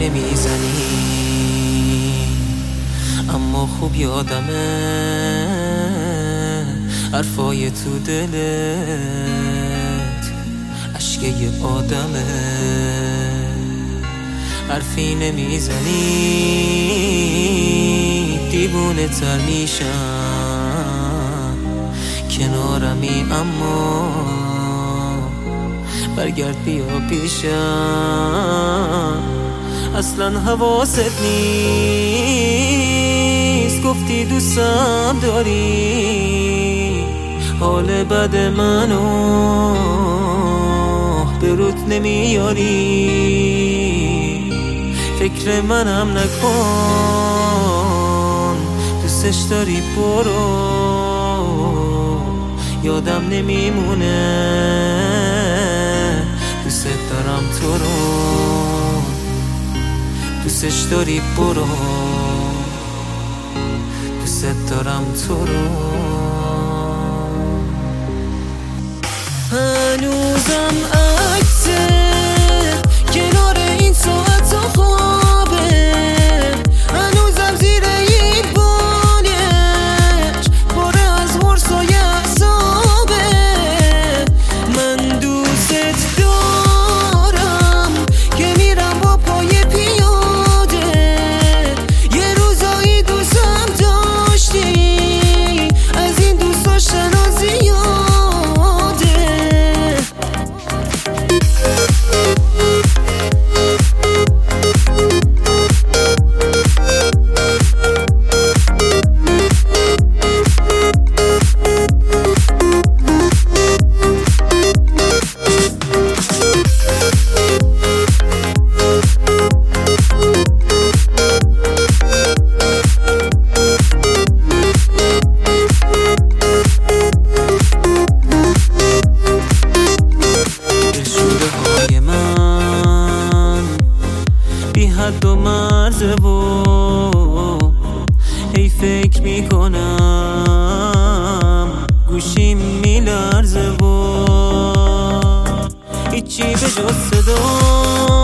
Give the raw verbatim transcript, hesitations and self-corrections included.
نمیزنی، اما خوب یادمه حرفای تو دلت اشکه یه آدمه. حرفی نمیزنی دیوونه تر میشم، کنارمی اما برگرد بیا پیشم. اصلا حواست نیست گفتی دوستم داری، حال بد منو به رود نمیاری. فکر منم نکن دوستش داری برو، یادم نمیمونه دوست دارم تو رو. دوستش داری برو، دوست دارم تو رو. هنوزم عکسه کنار این ساعت و خوابه، هنوزم زیر این بانیش باره از ورسای احسابه. من دوست دارم که میرم با پای پیاده، یه روزایی دوستم داشتی از این دوست داشتن ها زیاده. بی حد و مرزه و هی فکر میکنم گوشیم میلرزه و هیچی به جز صدا